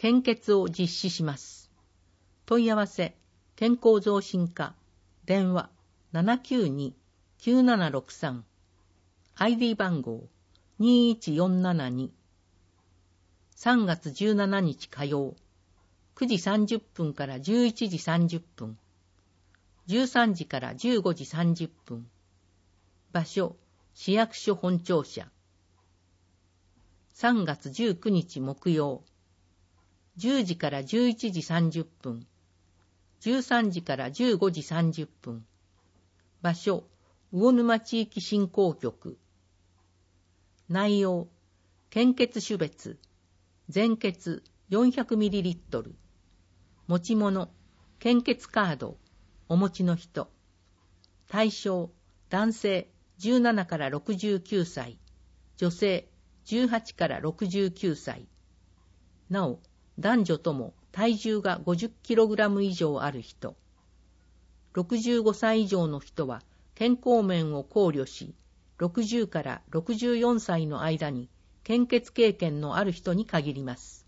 献血を実施します。問い合わせ、健康増進課、電話 792-9763、ID 番号21472。3月17日火曜、9時30分から11時30分、13時から15時30分。場所、市役所本庁舎。3月19日木曜、10時から11時30分、13時から15時30分。場所、魚沼地域振興局。内容、献血種別、全血 400ml。持ち物、献血カード、お持ちの人。対象、男性17から69歳、女性18から69歳。なお、男女とも体重が 50kg 以上ある人。65歳以上の人は健康面を考慮し、60から64歳の間に献血経験のある人に限ります。